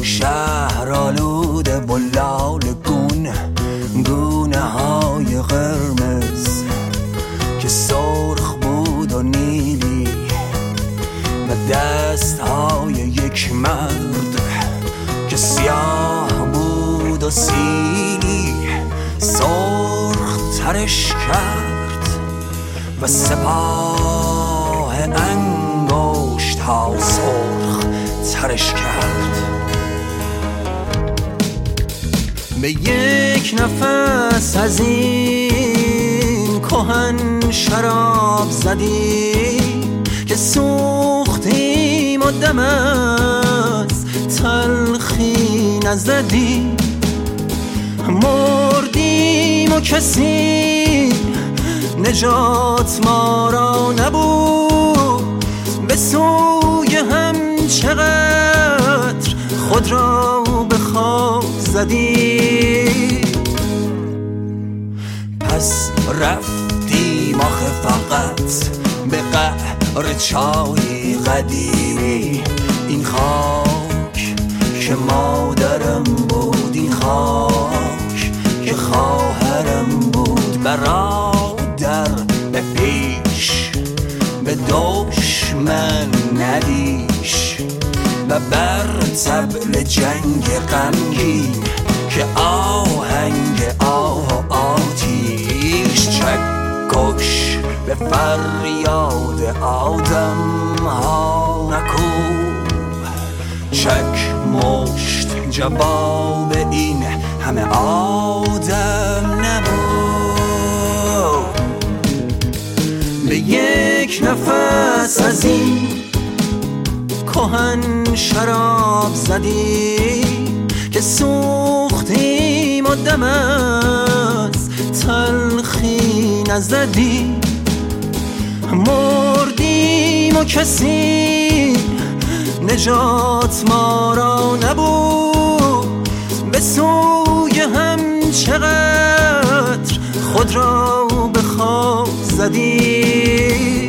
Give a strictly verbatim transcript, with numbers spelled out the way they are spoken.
شهر آلوده و لالگون، گونه های قرمز که سرخ بود و نیلی و دست های یک مرد که سیاه بود و سیلی سرخ ترش کرد و سپاه انگشت ها سرخ ترش کرد. به یک نفس از این کهن شراب زدیم که سوختیم و دم از تلخی نزدیم، مردیم و کسی نجات ما را نبود، به سوی هم چقدر خود را به خواب زدیم. پس رفتیم آخه فقط به قعر چای قدیمی، این خاک که مادرم بود، این خاک که خواهرم بود. برادر به پیش به دشمن ندیش و بر طبل جنگ غمگین که آهنگ آه و آتیش چکش به فریاد آدم ها نکوب، چک مشت جواب این همه آدم نبود. به یک نفس از این کهن شراب زدیم که سوختیم و دم از تلخی نزدیم، مردیم و کسی نجات ما را نبود، به سوی هم چقدر خود را به خواب زدیم.